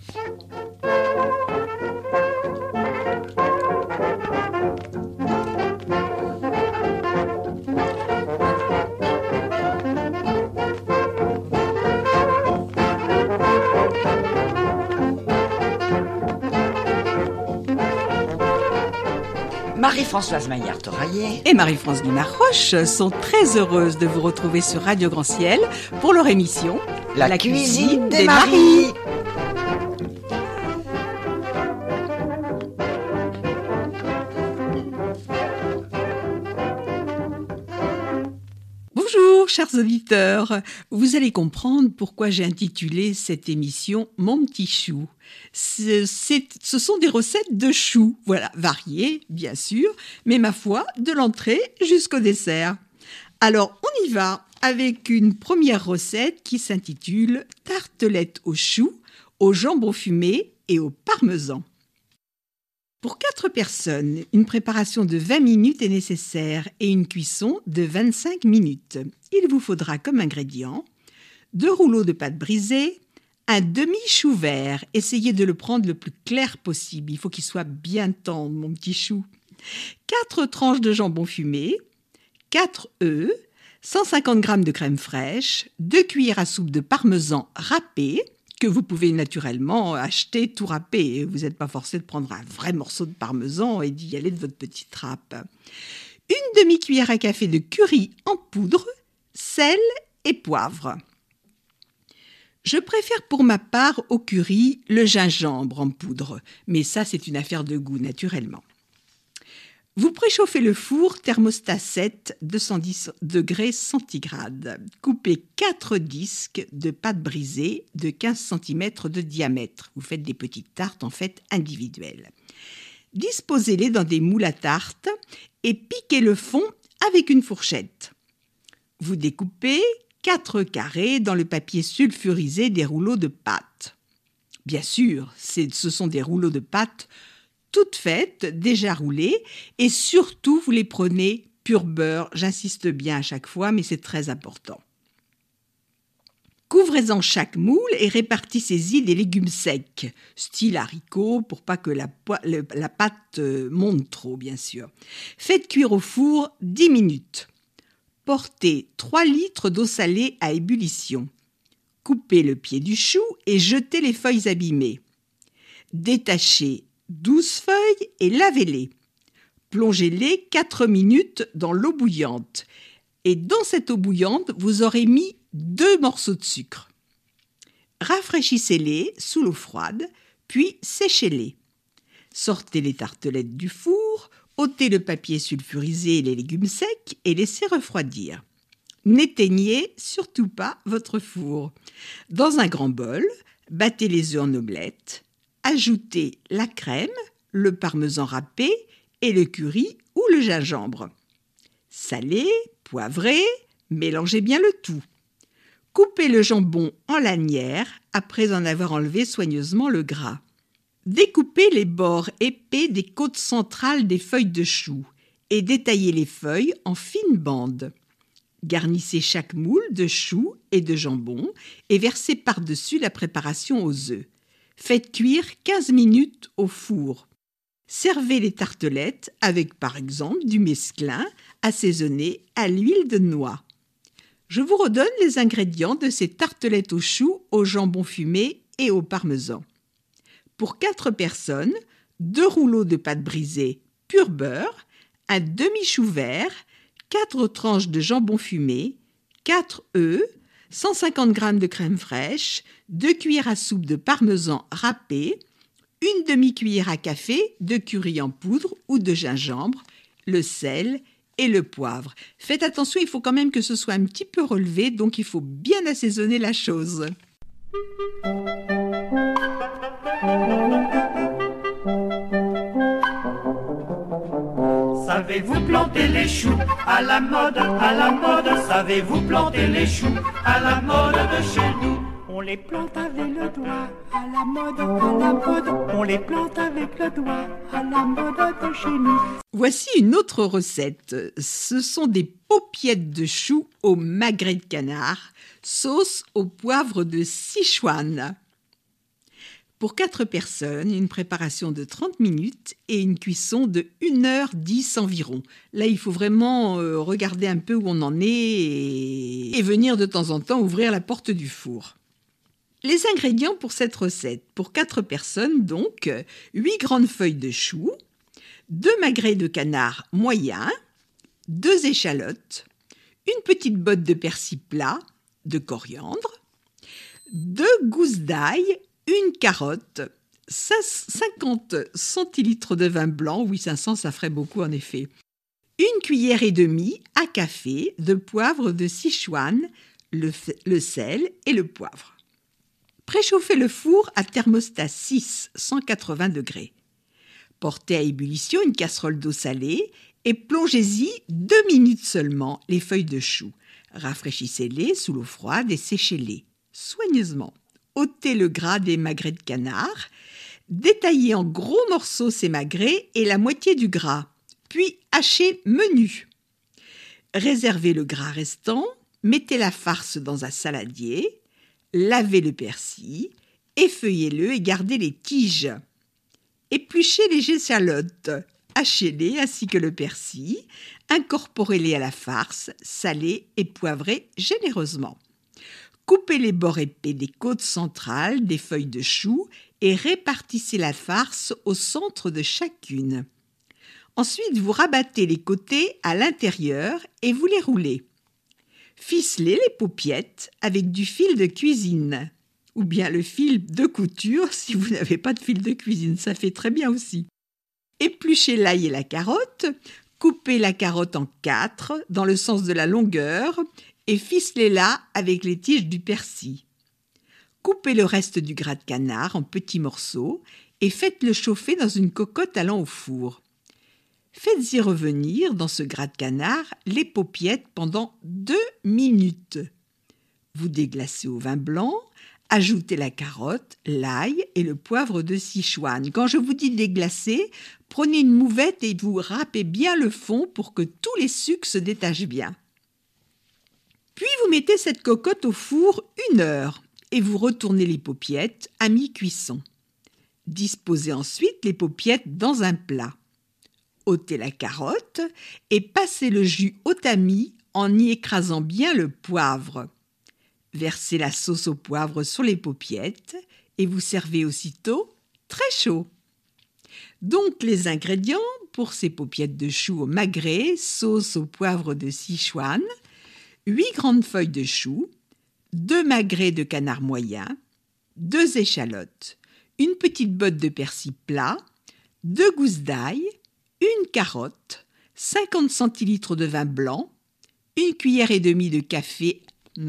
Marie-Françoise Maillard-Toraillet et Marie-France Guimard-Roche sont très heureuses de vous retrouver sur Radio Grand Ciel pour leur émission La cuisine des Maries. Bonjour chers auditeurs, vous allez comprendre pourquoi j'ai intitulé cette émission « Mon petit chou ». Ce sont des recettes de choux, voilà, variées bien sûr, mais ma foi, de l'entrée jusqu'au dessert. Alors on y va avec une première recette qui s'intitule « Tartelette aux choux, au jambon fumé et au parmesan ». Pour 4 personnes, une préparation de 20 minutes est nécessaire et une cuisson de 25 minutes. Il vous faudra comme ingrédients 2 rouleaux de pâte brisée, un demi-chou vert. Essayez de le prendre le plus clair possible. Il faut qu'il soit bien tendre, mon petit chou. 4 tranches de jambon fumé, 4 œufs, 150 g de crème fraîche, 2 cuillères à soupe de parmesan râpé, que vous pouvez naturellement acheter tout râpé. Vous n'êtes pas forcé de prendre un vrai morceau de parmesan et d'y aller de votre petite râpe. Une demi-cuillère à café de curry en poudre, sel et poivre. Je préfère pour ma part au curry le gingembre en poudre, mais ça c'est une affaire de goût naturellement. Vous préchauffez le four thermostat 7, 210 degrés centigrades. Coupez 4 disques de pâte brisée de 15 cm de diamètre. Vous faites des petites tartes en fait individuelles. Disposez-les dans des moules à tarte et piquez le fond avec une fourchette. Vous découpez 4 carrés dans le papier sulfurisé des rouleaux de pâte. Bien sûr, ce sont des rouleaux de pâte toutes faites, déjà roulées, et surtout vous les prenez pur beurre, j'insiste bien à chaque fois, mais c'est très important. Couvrez-en chaque moule et répartissez-y des légumes secs, style haricots, pour pas que la pâte monte trop, bien sûr. Faites cuire au four 10 minutes. Portez 3 litres d'eau salée à ébullition. Coupez le pied du chou et jetez les feuilles abîmées. Détachez 12 feuilles et lavez-les. Plongez-les 4 minutes dans l'eau bouillante. Et dans cette eau bouillante, vous aurez mis 2 morceaux de sucre. Rafraîchissez-les sous l'eau froide, puis séchez-les. Sortez les tartelettes du four, ôtez le papier sulfurisé et les légumes secs et laissez refroidir. N'éteignez surtout pas votre four. Dans un grand bol, battez les œufs en omelette. Ajoutez la crème, le parmesan râpé et le curry ou le gingembre. Salez, poivrez, mélangez bien le tout. Coupez le jambon en lanières après en avoir enlevé soigneusement le gras. Découpez les bords épais des côtes centrales des feuilles de chou et détaillez les feuilles en fines bandes. Garnissez chaque moule de chou et de jambon et versez par-dessus la préparation aux œufs. Faites cuire 15 minutes au four. Servez les tartelettes avec par exemple du mesclun assaisonné à l'huile de noix. Je vous redonne les ingrédients de ces tartelettes aux choux, au jambon fumé et au parmesan. Pour 4 personnes, 2 rouleaux de pâte brisée pur beurre, un demi-chou vert, 4 tranches de jambon fumé, 4 œufs, 150 g de crème fraîche, 2 cuillères à soupe de parmesan râpé, une demi-cuillère à café de curry en poudre ou de gingembre, le sel et le poivre. Faites attention, il faut quand même que ce soit un petit peu relevé, donc il faut bien assaisonner la chose. Savez-vous planter les choux à la mode, savez-vous planter les choux à la mode de chez nous? On les plante avec le doigt, à la mode, on les plante avec le doigt, à la mode de chez nous. Voici une autre recette. Ce sont des paupiettes de choux au magret de canard, sauce au poivre de Sichuan. Pour 4 personnes, une préparation de 30 minutes et une cuisson de 1h10 environ. Là, il faut vraiment regarder un peu où on en est et venir de temps en temps ouvrir la porte du four. Les ingrédients pour cette recette. Pour 4 personnes, donc, 8 grandes feuilles de choux, 2 magrets de canard moyens, 2 échalotes, une petite botte de persil plat, de coriandre, 2 gousses d'ail, une carotte, 50 centilitres de vin blanc, oui 500 ça ferait beaucoup en effet, une cuillère et demie à café de poivre de Sichuan, le sel et le poivre. Préchauffez le four à thermostat 6, 180 degrés. Portez à ébullition une casserole d'eau salée et plongez-y 2 minutes seulement les feuilles de choux. Rafraîchissez-les sous l'eau froide et séchez-les soigneusement. Ôtez le gras des magrets de canard, détaillez en gros morceaux ces magrets et la moitié du gras, puis hachez menu. Réservez le gras restant, mettez la farce dans un saladier, lavez le persil, effeuillez-le et gardez les tiges. Épluchez les échalotes, hachez-les ainsi que le persil, incorporez-les à la farce, salez et poivrez généreusement. Coupez les bords épais des côtes centrales des feuilles de choux et répartissez la farce au centre de chacune. Ensuite, vous rabattez les côtés à l'intérieur et vous les roulez. Ficelez les paupiettes avec du fil de cuisine ou bien le fil de couture si vous n'avez pas de fil de cuisine, ça fait très bien aussi. Épluchez l'ail et la carotte, coupez la carotte en 4 dans le sens de la longueur et ficelez-la avec les tiges du persil. Coupez le reste du gras de canard en petits morceaux et faites-le chauffer dans une cocotte allant au four. Faites-y revenir dans ce gras de canard les paupiettes pendant 2 minutes. Vous déglacez au vin blanc, ajoutez la carotte, l'ail et le poivre de Sichuan. Quand je vous dis déglacer, prenez une mouvette et vous râpez bien le fond pour que tous les sucs se détachent bien. Puis vous mettez cette cocotte au four 1 heure et vous retournez les paupiettes à mi-cuisson. Disposez ensuite les paupiettes dans un plat. Ôtez la carotte et passez le jus au tamis en y écrasant bien le poivre. Versez la sauce au poivre sur les paupiettes et vous servez aussitôt très chaud. Donc les ingrédients pour ces paupiettes de choux au magret, sauce au poivre de Sichuan, 8 grandes feuilles de choux, 2 magrets de canard moyen, 2 échalotes, une petite botte de persil plat, 2 gousses d'ail, une carotte, 50 centilitres de vin blanc, une cuillère et demie de café,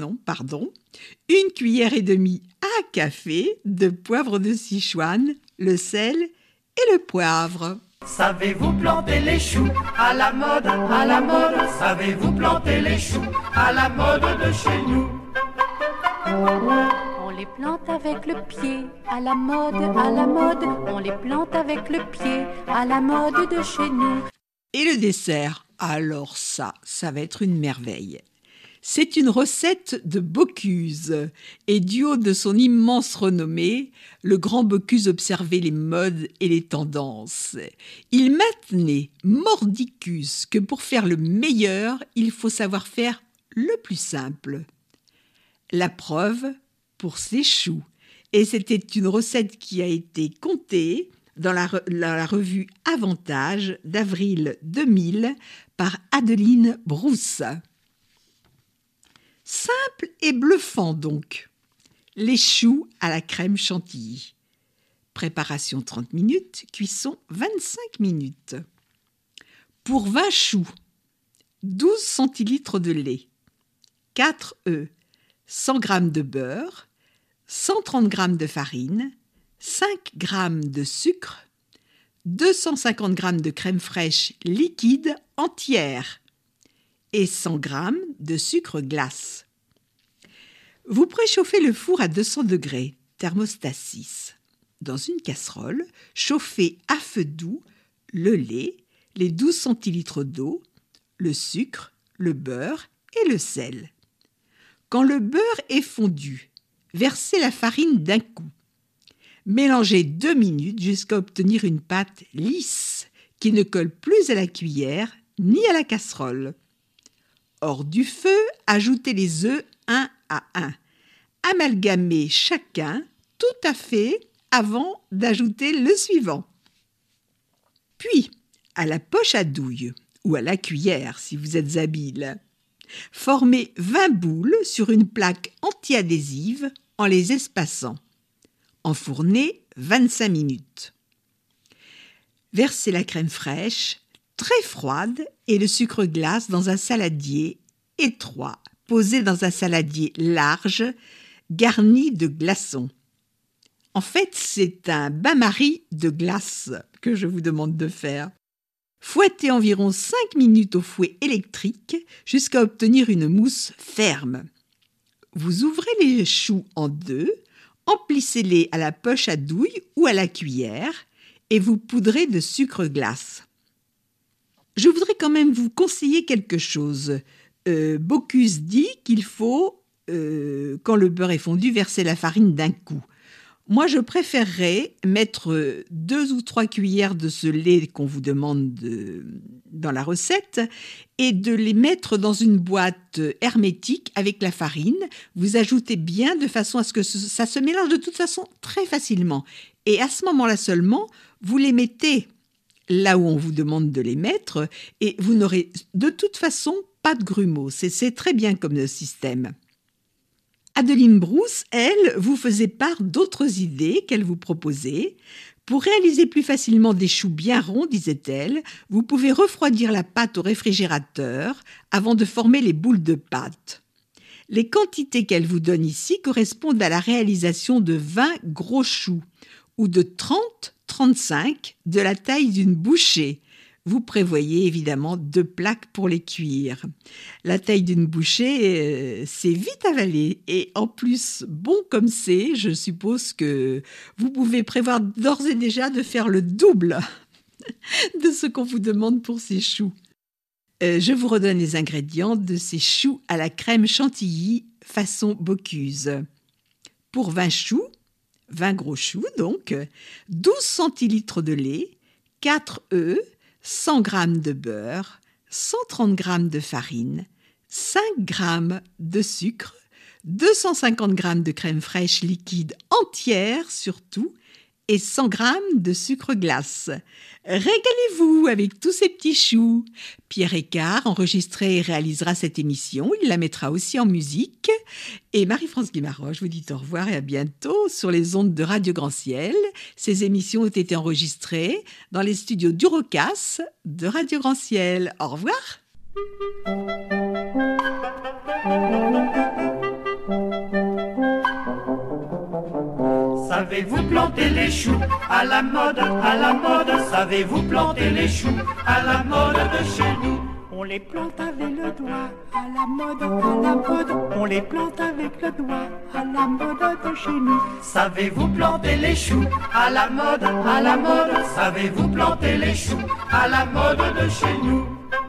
une cuillère et demie à café de poivre de Sichuan, le sel et le poivre. Savez-vous planter les choux à la mode, à la mode? Savez-vous planter les choux à la mode de chez nous? On les plante avec le pied, à la mode, à la mode. On les plante avec le pied, à la mode de chez nous. Et le dessert, alors ça va être une merveille. C'est une recette de Bocuse et du haut de son immense renommée, le grand Bocuse observait les modes et les tendances. Il maintenait mordicus que pour faire le meilleur, il faut savoir faire le plus simple. La preuve pour ses choux. Et c'était une recette qui a été contée dans la revue Avantage d'avril 2000 par Adeline Brousse. Simple et bluffant donc. Les choux à la crème chantilly. Préparation 30 minutes, cuisson 25 minutes. Pour 20 choux, 12 centilitres de lait, 4 œufs, 100 g de beurre, 130 g de farine, 5 g de sucre, 250 g de crème fraîche liquide entière et 100 g de sucre glace. Vous préchauffez le four à 200 degrés, thermostat 6. Dans une casserole, chauffez à feu doux le lait, les 12 centilitres d'eau, le sucre, le beurre et le sel. Quand le beurre est fondu, versez la farine d'un coup. Mélangez 2 minutes jusqu'à obtenir une pâte lisse qui ne colle plus à la cuillère ni à la casserole. Hors du feu, ajoutez les œufs un à un. Amalgamez chacun tout à fait avant d'ajouter le suivant. Puis, à la poche à douille ou à la cuillère si vous êtes habile, formez 20 boules sur une plaque anti-adhésive en les espaçant. Enfournez 25 minutes. Versez la crème fraîche, très froide, et le sucre glace dans un saladier étroit, posé dans un saladier large, garni de glaçons. En fait, c'est un bain-marie de glace que je vous demande de faire. Fouettez environ 5 minutes au fouet électrique jusqu'à obtenir une mousse ferme. Vous ouvrez les choux en deux, emplissez-les à la poche à douille ou à la cuillère et vous poudrez de sucre glace. Je voudrais quand même vous conseiller quelque chose. Bocuse dit qu'il faut, quand le beurre est fondu, verser la farine d'un coup. Moi, je préférerais mettre 2 ou 3 cuillères de ce lait qu'on vous demande dans la recette et de les mettre dans une boîte hermétique avec la farine. Vous ajoutez bien de façon à ce que ça se mélange de toute façon très facilement. Et à ce moment-là seulement, vous les mettez là où on vous demande de les mettre et vous n'aurez de toute façon pas de grumeaux. C'est très bien comme système. Adeline Brousse, elle, vous faisait part d'autres idées qu'elle vous proposait. Pour réaliser plus facilement des choux bien ronds, disait-elle, vous pouvez refroidir la pâte au réfrigérateur avant de former les boules de pâte. Les quantités qu'elle vous donne ici correspondent à la réalisation de 20 gros choux ou de 30-35 de la taille d'une bouchée. Vous prévoyez évidemment 2 plaques pour les cuire. La taille d'une bouchée, c'est vite avalé. Et en plus, bon comme c'est, je suppose que vous pouvez prévoir d'ores et déjà de faire le double de ce qu'on vous demande pour ces choux. Je vous redonne les ingrédients de ces choux à la crème chantilly façon Bocuse. Pour 20 choux, 20 gros choux donc, 12 centilitres de lait, 4 œufs, 100 g de beurre, 130 g de farine, 5 g de sucre, 250 g de crème fraîche liquide entière surtout et 100 g de sucre glace. Régalez-vous avec tous ces petits choux. Pierre Écart enregistrera et réalisera cette émission. Il la mettra aussi en musique. Et Marie-France Guimaroche vous dit au revoir et à bientôt sur les ondes de Radio Grand Ciel. Ces émissions ont été enregistrées dans les studios d'Urocas de Radio Grand Ciel. Au revoir. Savez-vous planter les choux à la mode, savez-vous planter les choux à la mode de chez nous? On les plante avec le doigt à la mode, on les plante avec le doigt à la mode de chez nous. Savez-vous planter les choux à la mode, savez-vous planter les choux à la mode de chez nous?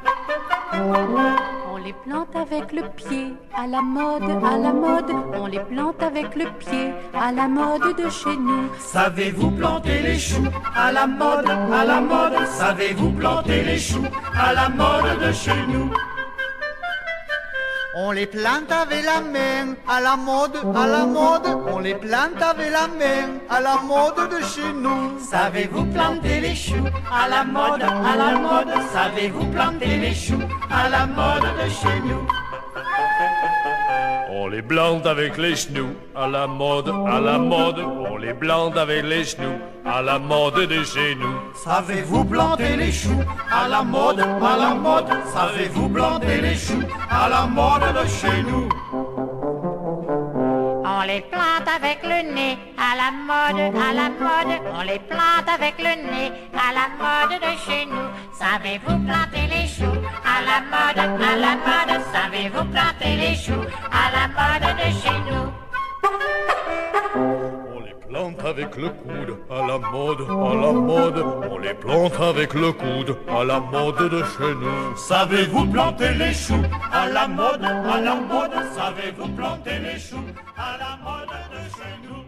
On les plante avec le pied, à la mode, on les plante avec le pied, à la mode de chez nous. Savez-vous planter les choux à la mode, savez-vous planter les choux à la mode de chez nous? On les plante avec la main, à la mode, on les plante avec la main, à la mode de chez nous. Savez-vous planter les choux à la mode, savez-vous planter les choux à la mode de chez nous? On les plante avec les chenous, à la mode, on les plante avec les chenous, à la mode de chez nous. Savez-vous planter les choux à la mode, savez-vous planter les choux à la mode de chez nous? On les plante avec le nez, à la mode, on les plante avec le nez, à la mode de chez nous. Savez-vous planter les choux à la mode, savez-vous planter les choux à la mode de chez nous? On les plante avec le coude, à la mode, on les plante avec le coude, à la mode de chez nous. Savez-vous planter les choux à la mode, savez-vous planter les choux à la mode de chez nous?